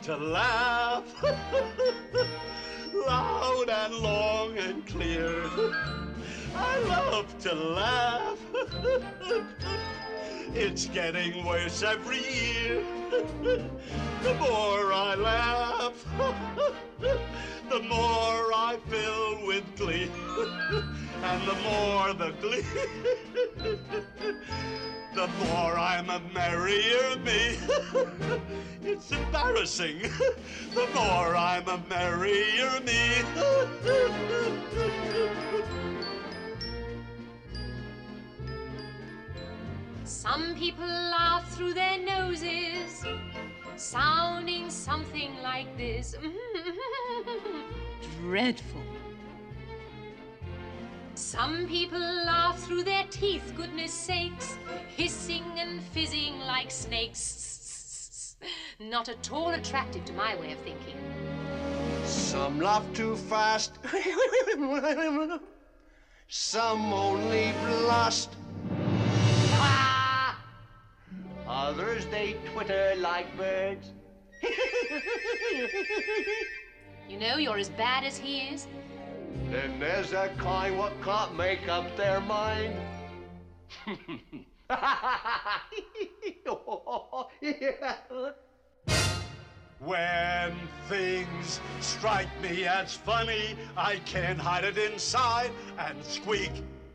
to laugh, loud and long and clear. I love to laugh. It's getting worse every year. The more I laugh, the more I fill with glee. And the more the glee, the more I'm a merrier me. It's embarrassing. The more I'm a merrier me. Some people laugh through their noses, sounding something like this. Dreadful. Some people laugh through their teeth, goodness sakes, hissing and fizzing like snakes. Not at all attractive to my way of thinking. Some laugh too fast. Some only blast. Others, they twitter like birds. You know, you're as bad as he is. Then there's that kind what can't make up their mind. When things strike me as funny, I can't hide it inside and squeak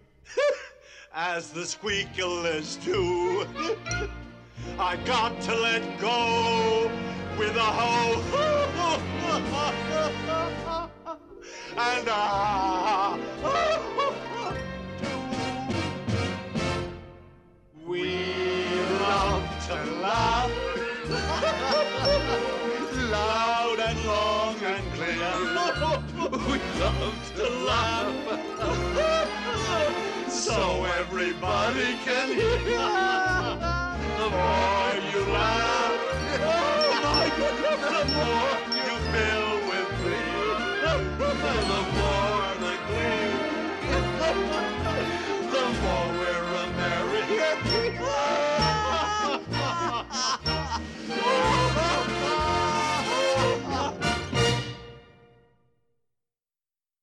as the squeakers do. I got to let go with a hoe. And we love to laugh, loud and long and clear. We love to laugh, so everybody can hear. The more you laugh, oh my goodness, the more you fill with glee. The